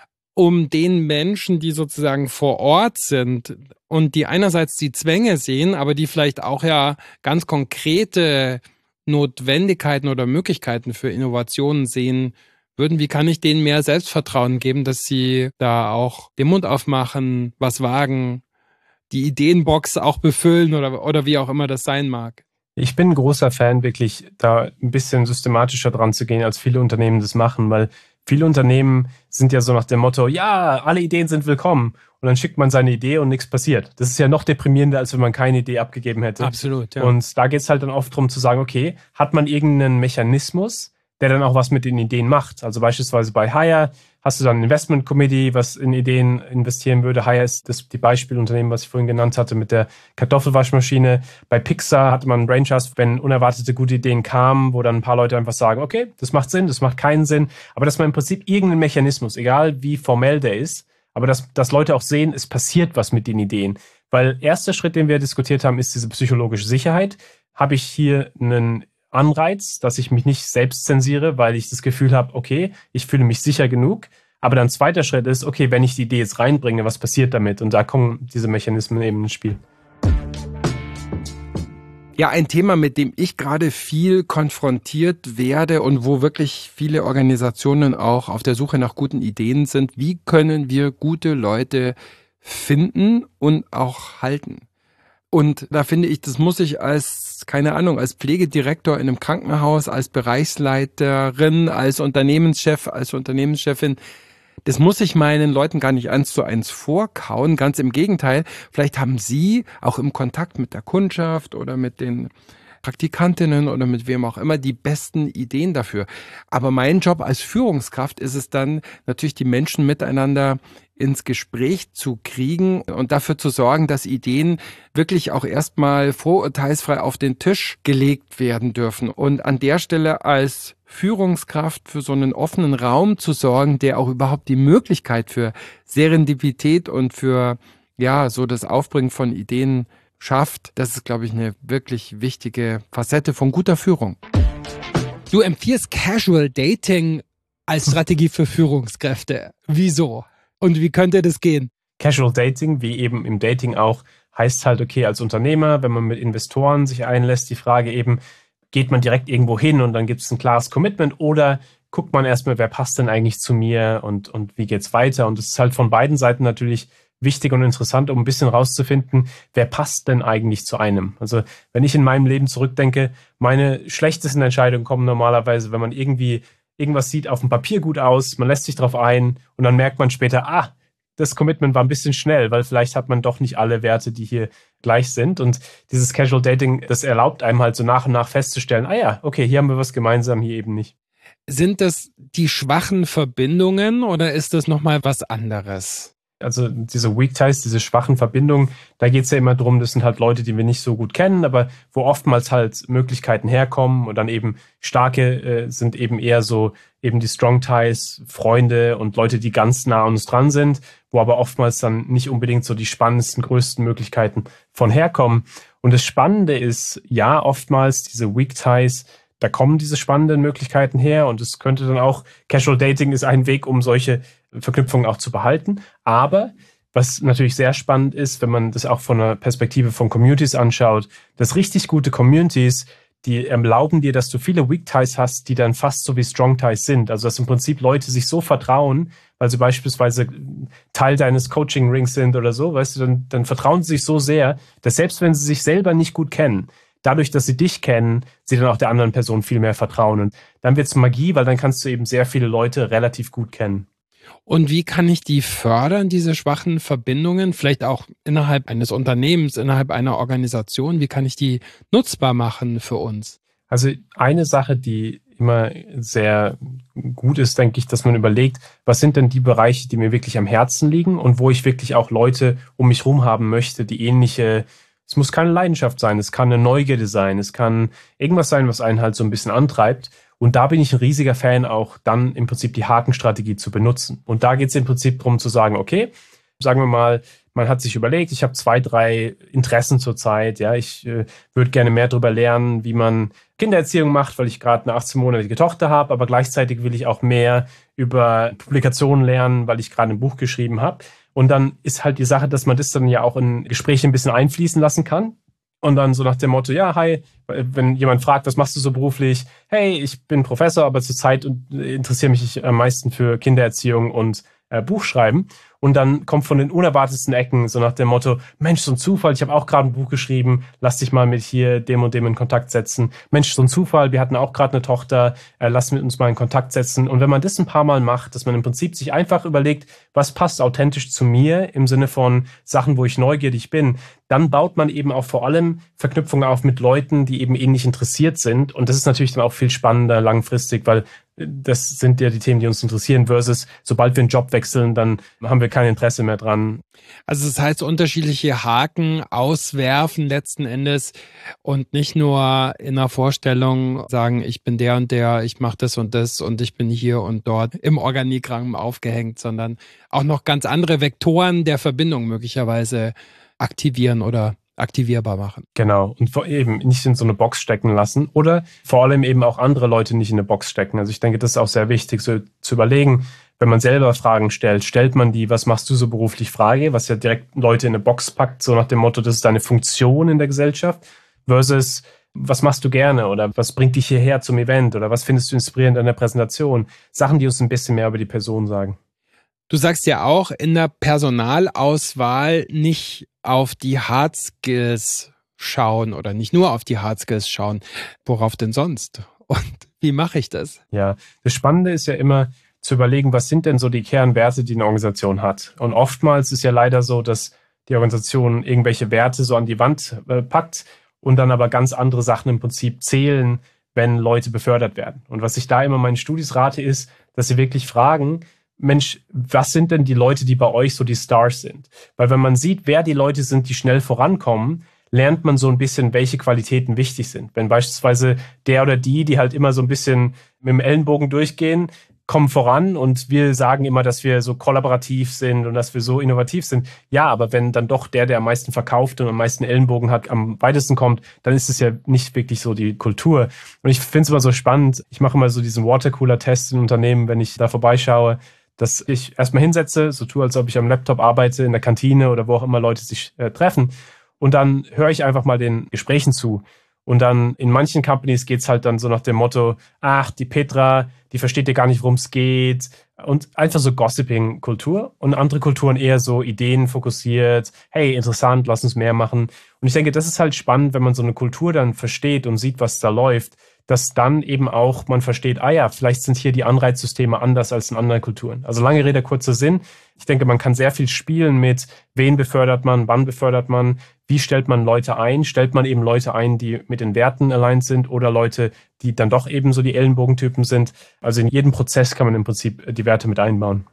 um den Menschen, die sozusagen vor Ort sind und die einerseits die Zwänge sehen, aber die vielleicht auch ja ganz konkrete Notwendigkeiten oder Möglichkeiten für Innovationen sehen würden, wie kann ich denen mehr Selbstvertrauen geben, dass sie da auch den Mund aufmachen, was wagen, die Ideenbox auch befüllen oder, oder wie auch immer das sein mag? Ich bin ein großer Fan, wirklich da ein bisschen systematischer dran zu gehen, als viele Unternehmen das machen, weil viele Unternehmen sind ja so nach dem Motto, ja, alle Ideen sind willkommen. Und dann schickt man seine Idee und nichts passiert. Das ist ja noch deprimierender, als wenn man keine Idee abgegeben hätte. Absolut, ja. Und da geht es halt dann oft darum zu sagen, okay, hat man irgendeinen Mechanismus, der dann auch was mit den Ideen macht? Also beispielsweise bei Hire hast du dann ein Investment Committee, was in Ideen investieren würde. Hire ist das die Beispielunternehmen, was ich vorhin genannt hatte, mit der Kartoffelwaschmaschine. Bei Pixar hatte man einen Brain Trust, wenn unerwartete gute Ideen kamen, wo dann ein paar Leute einfach sagen, okay, das macht Sinn, das macht keinen Sinn. Aber dass man im Prinzip irgendeinen Mechanismus, egal wie formell der ist, aber dass, dass Leute auch sehen, es passiert was mit den Ideen. Weil erster Schritt, den wir diskutiert haben, ist diese psychologische Sicherheit. Habe ich hier einen Anreiz, dass ich mich nicht selbst zensiere, weil ich das Gefühl habe, okay, ich fühle mich sicher genug. Aber dann zweiter Schritt ist, okay, wenn ich die Idee jetzt reinbringe, was passiert damit? Und da kommen diese Mechanismen eben ins Spiel. Ja, ein Thema, mit dem ich gerade viel konfrontiert werde und wo wirklich viele Organisationen auch auf der Suche nach guten Ideen sind. Wie können wir gute Leute finden und auch halten? Und da finde ich, das muss ich als, keine Ahnung, als Pflegedirektor in einem Krankenhaus, als Bereichsleiterin, als Unternehmenschef, als Unternehmenschefin, das muss ich meinen Leuten gar nicht eins zu eins vorkauen. Ganz im Gegenteil, vielleicht haben Sie auch im Kontakt mit der Kundschaft oder mit den Praktikantinnen oder mit wem auch immer die besten Ideen dafür. Aber mein Job als Führungskraft ist es dann natürlich, die Menschen miteinander ins Gespräch zu kriegen und dafür zu sorgen, dass Ideen wirklich auch erstmal vorurteilsfrei auf den Tisch gelegt werden dürfen. Und an der Stelle als Führungskraft für so einen offenen Raum zu sorgen, der auch überhaupt die Möglichkeit für Serendipität und für ja so das Aufbringen von Ideen schafft, das ist, glaube ich, eine wirklich wichtige Facette von guter Führung. Du empfiehlst Casual Dating als Strategie für Führungskräfte. Wieso? Und wie könnte das gehen? Casual Dating, wie eben im Dating auch, heißt halt, okay, als Unternehmer, wenn man mit Investoren sich einlässt, die Frage eben, geht man direkt irgendwo hin und dann gibt es ein klares Commitment oder guckt man erstmal, wer passt denn eigentlich zu mir und, und wie geht's weiter? Und es ist halt von beiden Seiten natürlich wichtig und interessant, um ein bisschen rauszufinden, wer passt denn eigentlich zu einem? Also wenn ich in meinem Leben zurückdenke, meine schlechtesten Entscheidungen kommen normalerweise, wenn man irgendwie irgendwas sieht auf dem Papier gut aus, man lässt sich drauf ein und dann merkt man später, ah, das Commitment war ein bisschen schnell, weil vielleicht hat man doch nicht alle Werte, die hier gleich sind. Und dieses Casual Dating, das erlaubt einem halt so nach und nach festzustellen, ah ja, okay, hier haben wir was gemeinsam, hier eben nicht. Sind das die schwachen Verbindungen oder ist das nochmal was anderes? Also diese Weak Ties, diese schwachen Verbindungen, da geht es ja immer drum, das sind halt Leute, die wir nicht so gut kennen, aber wo oftmals halt Möglichkeiten herkommen und dann eben starke äh, sind eben eher so eben die Strong Ties, Freunde und Leute, die ganz nah an uns dran sind, wo aber oftmals dann nicht unbedingt so die spannendsten, größten Möglichkeiten von herkommen. Und das Spannende ist, ja, oftmals diese Weak Ties, da kommen diese spannenden Möglichkeiten her und es könnte dann auch, Casual Dating ist ein Weg, um solche Verknüpfungen auch zu behalten. Aber was natürlich sehr spannend ist, wenn man das auch von der Perspektive von Communities anschaut, dass richtig gute Communities, die erlauben dir, dass du viele Weak Ties hast, die dann fast so wie Strong Ties sind. Also dass im Prinzip Leute sich so vertrauen, weil sie beispielsweise Teil deines Coaching-Rings sind oder so, weißt du, dann, dann vertrauen sie sich so sehr, dass selbst wenn sie sich selber nicht gut kennen, dadurch, dass sie dich kennen, sie dann auch der anderen Person viel mehr vertrauen. Und dann wird's Magie, weil dann kannst du eben sehr viele Leute relativ gut kennen. Und wie kann ich die fördern, diese schwachen Verbindungen, vielleicht auch innerhalb eines Unternehmens, innerhalb einer Organisation? Wie kann ich die nutzbar machen für uns? Also eine Sache, die immer sehr gut ist, denke ich, dass man überlegt, was sind denn die Bereiche, die mir wirklich am Herzen liegen und wo ich wirklich auch Leute um mich herum haben möchte, die ähnliche. Es muss keine Leidenschaft sein, es kann eine Neugierde sein, es kann irgendwas sein, was einen halt so ein bisschen antreibt. Und da bin ich ein riesiger Fan, auch dann im Prinzip die Hakenstrategie zu benutzen. Und da geht es im Prinzip darum zu sagen, okay, sagen wir mal, man hat sich überlegt, ich habe zwei, drei Interessen zurzeit. Ja, ich äh, würde gerne mehr darüber lernen, wie man Kindererziehung macht, weil ich gerade eine achtzehnmonatige Tochter habe, aber gleichzeitig will ich auch mehr über Publikationen lernen, weil ich gerade ein Buch geschrieben habe. Und dann ist halt die Sache, dass man das dann ja auch in Gespräche ein bisschen einfließen lassen kann. Und dann so nach dem Motto, ja, hi, wenn jemand fragt, was machst du so beruflich? Hey, ich bin Professor, aber zurzeit interessiere mich am meisten für Kindererziehung und äh, Buchschreiben. Und dann kommt von den unerwartetsten Ecken so nach dem Motto, Mensch, so ein Zufall, ich habe auch gerade ein Buch geschrieben, lass dich mal mit hier dem und dem in Kontakt setzen. Mensch, so ein Zufall, wir hatten auch gerade eine Tochter, äh, lass mit uns mal in Kontakt setzen. Und wenn man das ein paar Mal macht, dass man im Prinzip sich einfach überlegt, was passt authentisch zu mir im Sinne von Sachen, wo ich neugierig bin, dann baut man eben auch vor allem Verknüpfungen auf mit Leuten, die eben ähnlich interessiert sind. Und das ist natürlich dann auch viel spannender langfristig, weil das sind ja die Themen, die uns interessieren, versus sobald wir einen Job wechseln, dann haben wir kein Interesse mehr dran. Also das heißt, unterschiedliche Haken auswerfen letzten Endes und nicht nur in einer Vorstellung sagen, ich bin der und der, ich mache das und das und ich bin hier und dort im Organigramm aufgehängt, sondern auch noch ganz andere Vektoren der Verbindung möglicherweise aktivieren oder aktivierbar machen. Genau. Und eben nicht in so eine Box stecken lassen oder vor allem eben auch andere Leute nicht in eine Box stecken. Also ich denke, das ist auch sehr wichtig, so zu überlegen, wenn man selber Fragen stellt, stellt man die, was machst du so beruflich, Frage, was ja direkt Leute in eine Box packt, so nach dem Motto, das ist deine Funktion in der Gesellschaft, versus was machst du gerne oder was bringt dich hierher zum Event oder was findest du inspirierend an der Präsentation? Sachen, die uns ein bisschen mehr über die Person sagen. Du sagst ja auch, in der Personalauswahl nicht auf die Hard Skills schauen oder nicht nur auf die Hard Skills schauen. Worauf denn sonst? Und wie mache ich das? Ja, das Spannende ist ja immer zu überlegen, was sind denn so die Kernwerte, die eine Organisation hat? Und oftmals ist ja leider so, dass die Organisation irgendwelche Werte so an die Wand äh, packt und dann aber ganz andere Sachen im Prinzip zählen, wenn Leute befördert werden. Und was ich da immer meinen Studis rate, ist, dass sie wirklich fragen, Mensch, was sind denn die Leute, die bei euch so die Stars sind? Weil wenn man sieht, wer die Leute sind, die schnell vorankommen, lernt man so ein bisschen, welche Qualitäten wichtig sind. Wenn beispielsweise der oder die, die halt immer so ein bisschen mit dem Ellenbogen durchgehen, kommen voran und wir sagen immer, dass wir so kollaborativ sind und dass wir so innovativ sind. Ja, aber wenn dann doch der, der am meisten verkauft und am meisten Ellenbogen hat, am weitesten kommt, dann ist es ja nicht wirklich so die Kultur. Und ich finde es immer so spannend. Ich mache immer so diesen Watercooler-Test in Unternehmen, wenn ich da vorbeischaue, dass ich erstmal hinsetze, so tue, als ob ich am Laptop arbeite, in der Kantine oder wo auch immer Leute sich äh, treffen. Und dann höre ich einfach mal den Gesprächen zu. Und dann in manchen Companies geht's halt dann so nach dem Motto, ach, die Petra, die versteht ja gar nicht, worum es geht. Und einfach so Gossiping-Kultur. Und andere Kulturen eher so ideenfokussiert. Hey, interessant, lass uns mehr machen. Und ich denke, das ist halt spannend, wenn man so eine Kultur dann versteht und sieht, was da läuft, dass dann eben auch man versteht, ah ja, vielleicht sind hier die Anreizsysteme anders als in anderen Kulturen. Also lange Rede, kurzer Sinn. Ich denke, man kann sehr viel spielen mit, wen befördert man, wann befördert man, wie stellt man Leute ein? Stellt man eben Leute ein, die mit den Werten aligned sind oder Leute, die dann doch eben so die Ellenbogentypen sind? Also in jedem Prozess kann man im Prinzip die Werte mit einbauen.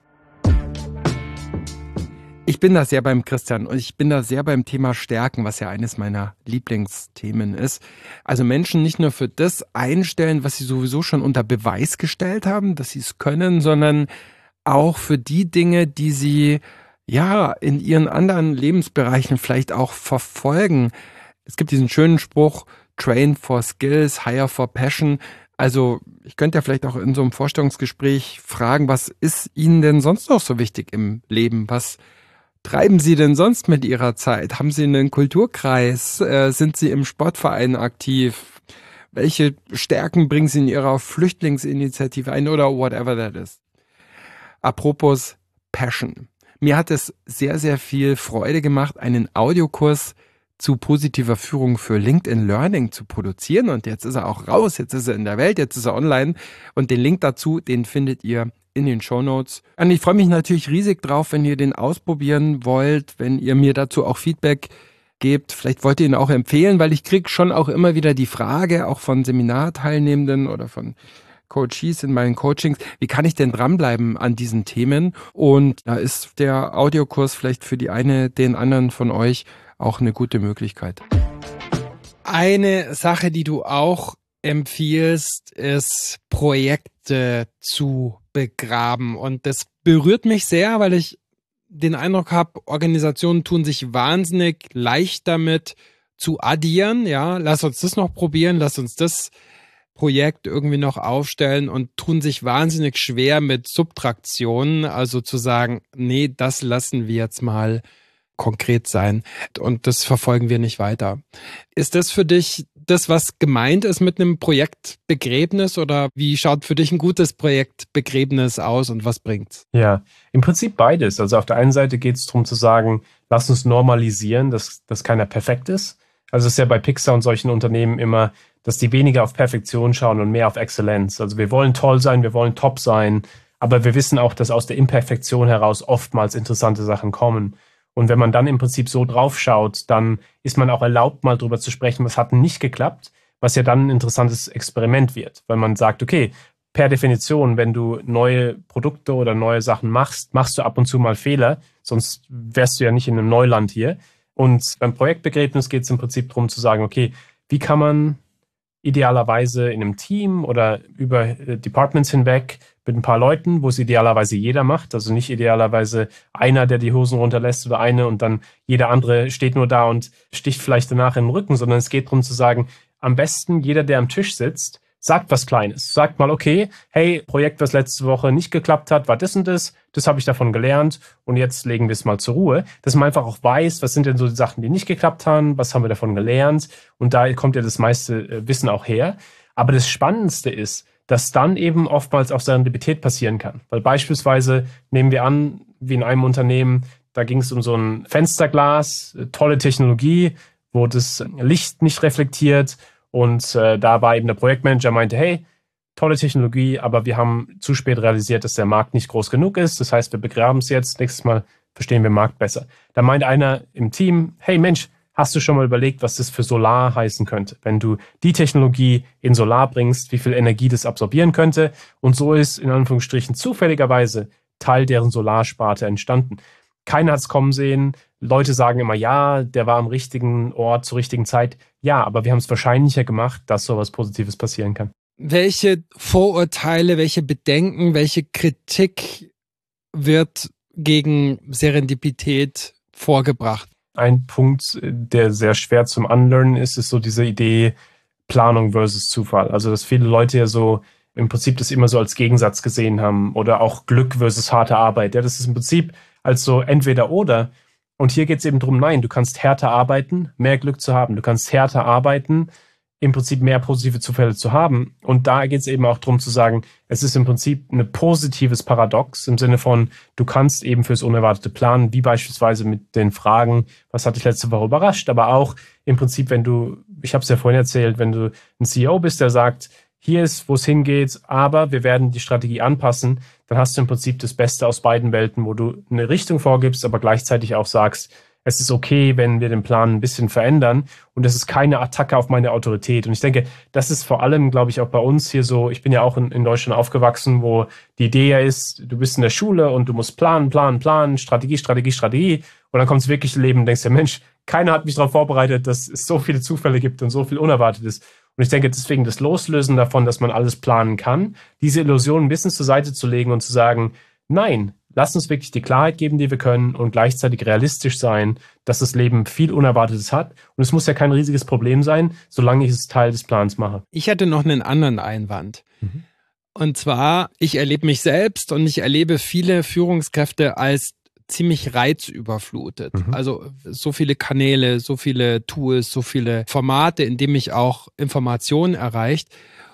Ich bin da sehr beim Christian und ich bin da sehr beim Thema Stärken, was ja eines meiner Lieblingsthemen ist. Also Menschen nicht nur für das einstellen, was sie sowieso schon unter Beweis gestellt haben, dass sie es können, sondern auch für die Dinge, die sie ja in ihren anderen Lebensbereichen vielleicht auch verfolgen. Es gibt diesen schönen Spruch, train for skills, hire for passion. Also ich könnte ja vielleicht auch in so einem Vorstellungsgespräch fragen, was ist Ihnen denn sonst noch so wichtig im Leben? Was treiben Sie denn sonst mit Ihrer Zeit? Haben Sie einen Kulturkreis? Äh, sind Sie im Sportverein aktiv? Welche Stärken bringen Sie in Ihrer Flüchtlingsinitiative ein oder whatever that is? Apropos Passion. Mir hat es sehr, sehr viel Freude gemacht, einen Audiokurs zu positiver Führung für LinkedIn Learning zu produzieren. Und jetzt ist er auch raus, jetzt ist er in der Welt, jetzt ist er online. Und den Link dazu, den findet ihr in den Shownotes. Und ich freue mich natürlich riesig drauf, wenn ihr den ausprobieren wollt, wenn ihr mir dazu auch Feedback gebt. Vielleicht wollt ihr ihn auch empfehlen, weil ich kriege schon auch immer wieder die Frage, auch von Seminarteilnehmenden oder von Coaches in meinen Coachings, wie kann ich denn dranbleiben an diesen Themen? Und da ist der Audiokurs vielleicht für die eine, den anderen von euch auch eine gute Möglichkeit. Eine Sache, die du auch empfiehlst, ist Projekte zu begraben. Und das berührt mich sehr, weil ich den Eindruck habe, Organisationen tun sich wahnsinnig leicht damit zu addieren. Ja, lass uns das noch probieren, lass uns das Projekt irgendwie noch aufstellen und tun sich wahnsinnig schwer mit Subtraktionen, also zu sagen, nee, das lassen wir jetzt mal konkret sein und das verfolgen wir nicht weiter. Ist das für dich das, was gemeint ist mit einem Projektbegräbnis oder wie schaut für dich ein gutes Projektbegräbnis aus und was bringt's? Ja, im Prinzip beides. Also auf der einen Seite geht es darum zu sagen, lass uns normalisieren, dass, dass keiner perfekt ist. Also es ist ja bei Pixar und solchen Unternehmen immer, dass die weniger auf Perfektion schauen und mehr auf Exzellenz. Also wir wollen toll sein, wir wollen top sein, aber wir wissen auch, dass aus der Imperfektion heraus oftmals interessante Sachen kommen. Und wenn man dann im Prinzip so drauf schaut, dann ist man auch erlaubt, mal drüber zu sprechen, was hat denn nicht geklappt, was ja dann ein interessantes Experiment wird. Weil man sagt, okay, per Definition, wenn du neue Produkte oder neue Sachen machst, machst du ab und zu mal Fehler, sonst wärst du ja nicht in einem Neuland hier. Und beim Projektbegräbnis geht es im Prinzip darum zu sagen, okay, wie kann man idealerweise in einem Team oder über Departments hinweg mit ein paar Leuten, wo es idealerweise jeder macht, also nicht idealerweise einer, der die Hosen runterlässt oder eine und dann jeder andere steht nur da und sticht vielleicht danach in den Rücken, sondern es geht darum zu sagen, am besten jeder, der am Tisch sitzt, sagt was Kleines. Sagt mal, okay, hey, Projekt, was letzte Woche nicht geklappt hat, war das und das, das habe ich davon gelernt und jetzt legen wir es mal zur Ruhe. Dass man einfach auch weiß, was sind denn so die Sachen, die nicht geklappt haben, was haben wir davon gelernt und da kommt ja das meiste Wissen auch her. Aber das Spannendste ist, dass dann eben oftmals auch Serendipität passieren kann. Weil beispielsweise nehmen wir an, wie in einem Unternehmen, da ging es um so ein Fensterglas, tolle Technologie, wo das Licht nicht reflektiert. Und äh, da war eben der Projektmanager, meinte, hey, tolle Technologie, aber wir haben zu spät realisiert, dass der Markt nicht groß genug ist. Das heißt, wir begraben es jetzt, nächstes Mal verstehen wir den Markt besser. Da meint einer im Team, hey Mensch, hast du schon mal überlegt, was das für Solar heißen könnte? Wenn du die Technologie in Solar bringst, wie viel Energie das absorbieren könnte. Und so ist in Anführungsstrichen zufälligerweise Teil deren Solarsparte entstanden. Keiner hat es kommen sehen. Leute sagen immer, ja, der war am richtigen Ort zur richtigen Zeit. Ja, aber wir haben es wahrscheinlicher gemacht, dass so was Positives passieren kann. Welche Vorurteile, welche Bedenken, welche Kritik wird gegen Serendipität vorgebracht? Ein Punkt, der sehr schwer zum Unlearnen ist, ist so diese Idee Planung versus Zufall. Also, dass viele Leute ja so im Prinzip das immer so als Gegensatz gesehen haben oder auch Glück versus harte Arbeit. Ja, das ist im Prinzip als so entweder oder. Und hier geht es eben darum, nein, du kannst härter arbeiten, mehr Glück zu haben. Du kannst härter arbeiten, im Prinzip mehr positive Zufälle zu haben. Und da geht es eben auch darum zu sagen, es ist im Prinzip ein positives Paradox im Sinne von, du kannst eben fürs Unerwartete planen, wie beispielsweise mit den Fragen, was hat dich letzte Woche überrascht, aber auch im Prinzip, wenn du, ich habe es ja vorhin erzählt, wenn du ein C E O bist, der sagt, hier ist, wo es hingeht, aber wir werden die Strategie anpassen, dann hast du im Prinzip das Beste aus beiden Welten, wo du eine Richtung vorgibst, aber gleichzeitig auch sagst, es ist okay, wenn wir den Plan ein bisschen verändern und es ist keine Attacke auf meine Autorität. Und ich denke, das ist vor allem, glaube ich, auch bei uns hier so, ich bin ja auch in, in Deutschland aufgewachsen, wo die Idee ja ist, du bist in der Schule und du musst planen, planen, planen, Strategie, Strategie, Strategie. Und dann kommt es wirklich Leben und denkst dir, Mensch, keiner hat mich darauf vorbereitet, dass es so viele Zufälle gibt und so viel Unerwartetes. Und ich denke, deswegen das Loslösen davon, dass man alles planen kann, diese Illusion ein bisschen zur Seite zu legen und zu sagen, nein, lass uns wirklich die Klarheit geben, die wir können und gleichzeitig realistisch sein, dass das Leben viel Unerwartetes hat. Und es muss ja kein riesiges Problem sein, solange ich es Teil des Plans mache. Ich hatte noch einen anderen Einwand. Mhm. Und zwar, ich erlebe mich selbst und ich erlebe viele Führungskräfte als ziemlich reizüberflutet. Mhm. Also so viele Kanäle, so viele Tools, so viele Formate, in denen mich auch Informationen erreicht.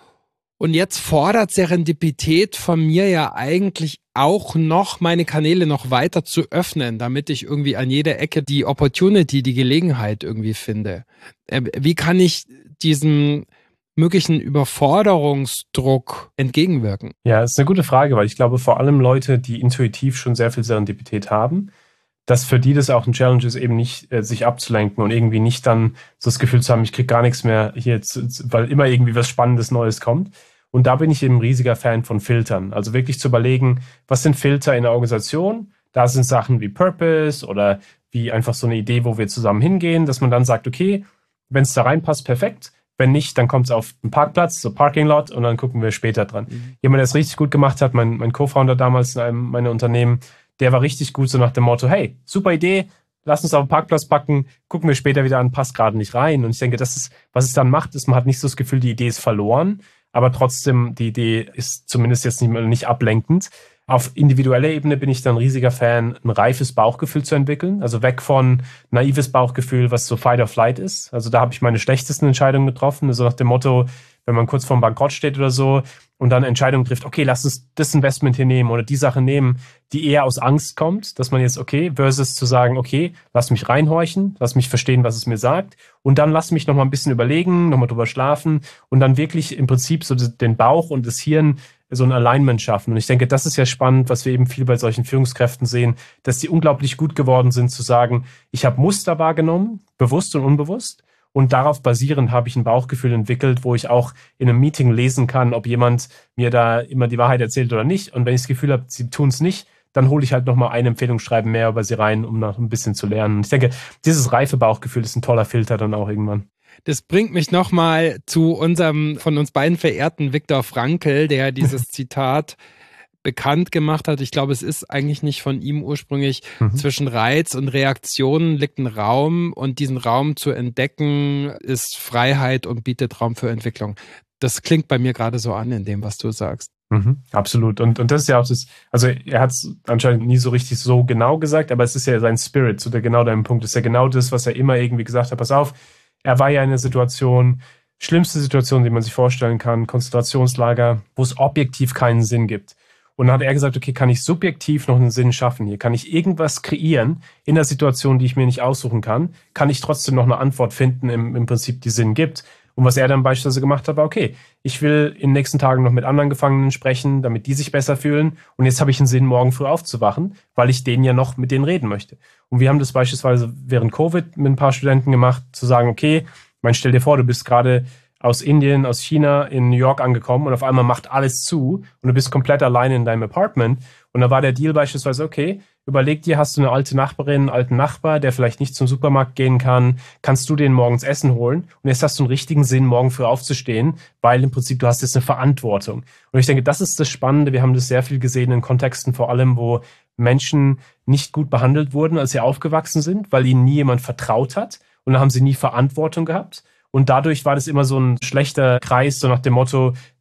Und jetzt fordert Serendipität von mir ja eigentlich auch noch, meine Kanäle noch weiter zu öffnen, damit ich irgendwie an jeder Ecke die Opportunity, die Gelegenheit irgendwie finde. Wie kann ich diesem möglichen Überforderungsdruck entgegenwirken? Ja, das ist eine gute Frage, weil ich glaube, vor allem Leute, die intuitiv schon sehr viel Serendipität haben, dass für die das auch ein Challenge ist, eben nicht äh, sich abzulenken und irgendwie nicht dann so das Gefühl zu haben, ich kriege gar nichts mehr hier, jetzt, weil immer irgendwie was Spannendes Neues kommt. Und da bin ich eben ein riesiger Fan von Filtern. Also wirklich zu überlegen, was sind Filter in der Organisation? Da sind Sachen wie Purpose oder wie einfach so eine Idee, wo wir zusammen hingehen, dass man dann sagt, okay, wenn es da reinpasst, perfekt. Wenn nicht, dann kommt es auf den Parkplatz, so Parking Lot, und dann gucken wir später dran. Mhm. Jemand, der es richtig gut gemacht hat, mein, mein Co-Founder damals in einem meiner Unternehmen, der war richtig gut so nach dem Motto, hey, super Idee, lass uns auf den Parkplatz packen, gucken wir später wieder an, passt gerade nicht rein. Und ich denke, das ist, was es dann macht, ist, man hat nicht so das Gefühl, die Idee ist verloren, aber trotzdem, die Idee ist zumindest jetzt nicht, nicht ablenkend. Auf individueller Ebene bin ich dann ein riesiger Fan, ein reifes Bauchgefühl zu entwickeln. Also weg von naives Bauchgefühl, was so Fight or Flight ist. Also da habe ich meine schlechtesten Entscheidungen getroffen. Also nach dem Motto, wenn man kurz vorm Bankrott steht oder so und dann Entscheidungen trifft, okay, lass uns das Investment hier nehmen oder die Sache nehmen, die eher aus Angst kommt, dass man jetzt, okay, versus zu sagen, okay, lass mich reinhorchen, lass mich verstehen, was es mir sagt und dann lass mich nochmal ein bisschen überlegen, nochmal drüber schlafen und dann wirklich im Prinzip so den Bauch und das Hirn so ein Alignment schaffen. Und ich denke, das ist ja spannend, was wir eben viel bei solchen Führungskräften sehen, dass die unglaublich gut geworden sind, zu sagen, ich habe Muster wahrgenommen, bewusst und unbewusst. Und darauf basierend habe ich ein Bauchgefühl entwickelt, wo ich auch in einem Meeting lesen kann, ob jemand mir da immer die Wahrheit erzählt oder nicht. Und wenn ich das Gefühl habe, sie tun es nicht, dann hole ich halt nochmal ein Empfehlungsschreiben mehr über sie rein, um noch ein bisschen zu lernen. Und ich denke, dieses reife Bauchgefühl ist ein toller Filter dann auch irgendwann. Das bringt mich nochmal zu unserem von uns beiden verehrten Viktor Frankl, der dieses Zitat bekannt gemacht hat. Ich glaube, es ist eigentlich nicht von ihm ursprünglich. Mhm. Zwischen Reiz und Reaktion liegt ein Raum und diesen Raum zu entdecken ist Freiheit und bietet Raum für Entwicklung. Das klingt bei mir gerade so an in dem, was du sagst. Mhm, absolut. Und, und das ist ja auch das, also er hat es anscheinend nie so richtig so genau gesagt, aber es ist ja sein Spirit, so der genau dein Punkt, ist ja genau das, was er immer irgendwie gesagt hat. Pass auf, er war ja in einer Situation, schlimmste Situation, die man sich vorstellen kann, Konzentrationslager, wo es objektiv keinen Sinn gibt. Und dann hat er gesagt, okay, kann ich subjektiv noch einen Sinn schaffen hier? Kann ich irgendwas kreieren in der Situation, die ich mir nicht aussuchen kann? Kann ich trotzdem noch eine Antwort finden, im, im Prinzip, die Sinn gibt? Und was er dann beispielsweise gemacht hat, war, okay, ich will in den nächsten Tagen noch mit anderen Gefangenen sprechen, damit die sich besser fühlen. Und jetzt habe ich einen Sinn, morgen früh aufzuwachen, weil ich denen ja noch mit denen reden möchte. Und wir haben das beispielsweise während Covid mit ein paar Studenten gemacht, zu sagen, okay, ich meine, stell dir vor, du bist gerade aus Indien, aus China in New York angekommen und auf einmal macht alles zu und du bist komplett alleine in deinem Apartment. Und da war der Deal beispielsweise, okay, überleg dir, hast du eine alte Nachbarin, einen alten Nachbar, der vielleicht nicht zum Supermarkt gehen kann, kannst du den morgens Essen holen? Und jetzt hast du einen richtigen Sinn, morgen früh aufzustehen, weil im Prinzip du hast jetzt eine Verantwortung. Und ich denke, das ist das Spannende. Wir haben das sehr viel gesehen in Kontexten, vor allem, wo Menschen nicht gut behandelt wurden, als sie aufgewachsen sind, weil ihnen nie jemand vertraut hat. Und dann haben sie nie Verantwortung gehabt. Und dadurch war das immer so ein schlechter Kreis, so nach dem Motto,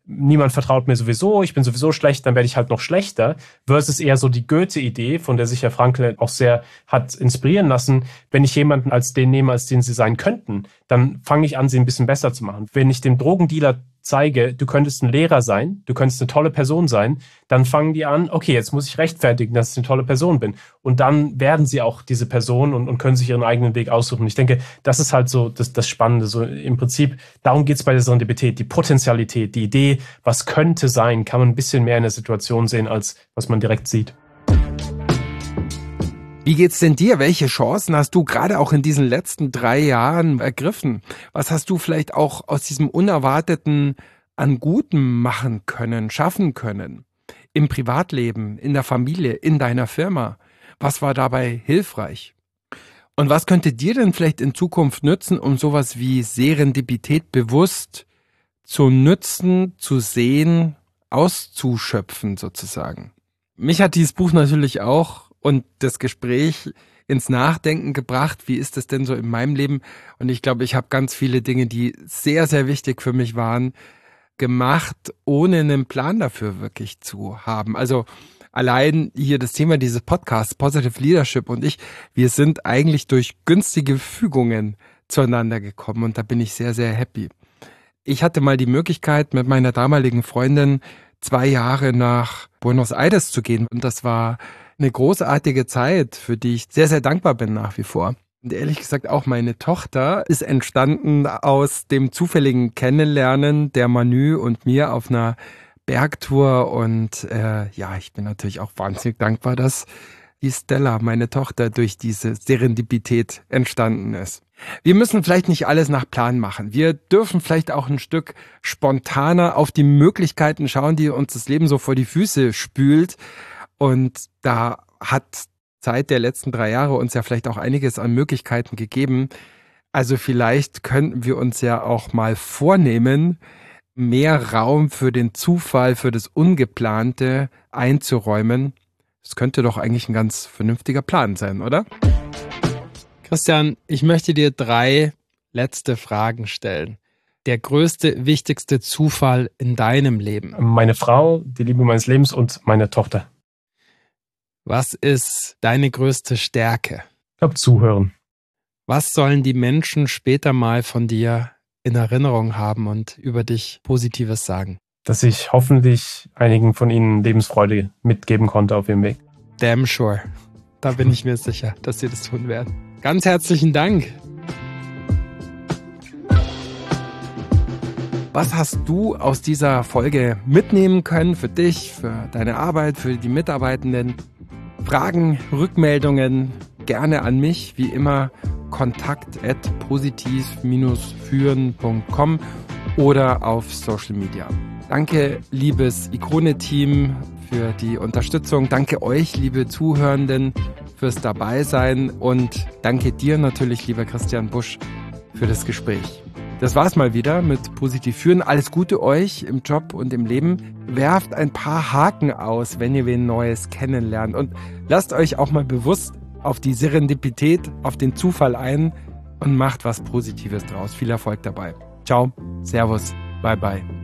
niemand vertraut mir sowieso, ich bin sowieso schlecht, dann werde ich halt noch schlechter, versus eher so die Goethe-Idee, von der sich Herr Frankl auch sehr hat inspirieren lassen, wenn ich jemanden als den nehme, als den sie sein könnten, dann fange ich an, sie ein bisschen besser zu machen. Wenn ich dem Drogendealer zeige, du könntest ein Lehrer sein, du könntest eine tolle Person sein, dann fangen die an, okay, jetzt muss ich rechtfertigen, dass ich eine tolle Person bin. Und dann werden sie auch diese Person und, und können sich ihren eigenen Weg aussuchen. Ich denke, das ist halt so das, das Spannende. So im Prinzip, darum geht es bei der Serendipität, die Potentialität, die Idee, was könnte sein, kann man ein bisschen mehr in der Situation sehen, als was man direkt sieht. Wie geht's denn dir? Welche Chancen hast du gerade auch in diesen letzten drei Jahren ergriffen? Was hast du vielleicht auch aus diesem Unerwarteten an Gutem machen können, schaffen können? Im Privatleben, in der Familie, in deiner Firma? Was war dabei hilfreich? Und was könnte dir denn vielleicht in Zukunft nützen, um sowas wie Serendipität bewusst zu nützen, zu sehen, auszuschöpfen sozusagen? Mich hat dieses Buch natürlich auch und das Gespräch ins Nachdenken gebracht, wie ist es denn so in meinem Leben? Und ich glaube, ich habe ganz viele Dinge, die sehr, sehr wichtig für mich waren, gemacht, ohne einen Plan dafür wirklich zu haben. Also allein hier das Thema dieses Podcasts, Positive Leadership und ich, wir sind eigentlich durch günstige Fügungen zueinander gekommen und da bin ich sehr, sehr happy. Ich hatte mal die Möglichkeit, mit meiner damaligen Freundin zwei Jahre nach Buenos Aires zu gehen und das war eine großartige Zeit, für die ich sehr, sehr dankbar bin nach wie vor. Und ehrlich gesagt auch meine Tochter ist entstanden aus dem zufälligen Kennenlernen der Manu und mir auf einer Bergtour. Und äh, ja, ich bin natürlich auch wahnsinnig dankbar, dass die Stella, meine Tochter, durch diese Serendipität entstanden ist. Wir müssen vielleicht nicht alles nach Plan machen. Wir dürfen vielleicht auch ein Stück spontaner auf die Möglichkeiten schauen, die uns das Leben so vor die Füße spült. Und da hat Zeit der letzten drei Jahre uns ja vielleicht auch einiges an Möglichkeiten gegeben. Also vielleicht könnten wir uns ja auch mal vornehmen, mehr Raum für den Zufall, für das Ungeplante einzuräumen. Das könnte doch eigentlich ein ganz vernünftiger Plan sein, oder? Christian, ich möchte dir drei letzte Fragen stellen. Der größte, wichtigste Zufall in deinem Leben? Meine Frau, die Liebe meines Lebens und meine Tochter. Was ist deine größte Stärke? Ich glaube, zuhören. Was sollen die Menschen später mal von dir in Erinnerung haben und über dich Positives sagen? Dass ich hoffentlich einigen von ihnen Lebensfreude mitgeben konnte auf ihrem Weg. Damn sure. Da bin ich mir sicher, dass sie das tun werden. Ganz herzlichen Dank. Was hast du aus dieser Folge mitnehmen können für dich, für deine Arbeit, für die Mitarbeitenden? Fragen, Rückmeldungen gerne an mich, wie immer kontakt at positiv führen punkt com oder auf Social Media. Danke, liebes Ikone-Team, für die Unterstützung. Danke euch, liebe Zuhörenden, fürs Dabeisein und danke dir natürlich, lieber Christian Busch, für das Gespräch. Das war's mal wieder mit Positiv führen. Alles Gute euch im Job und im Leben. Werft ein paar Haken aus, wenn ihr wen Neues kennenlernt und lasst euch auch mal bewusst auf die Serendipität, auf den Zufall ein und macht was Positives draus. Viel Erfolg dabei. Ciao, Servus, bye bye.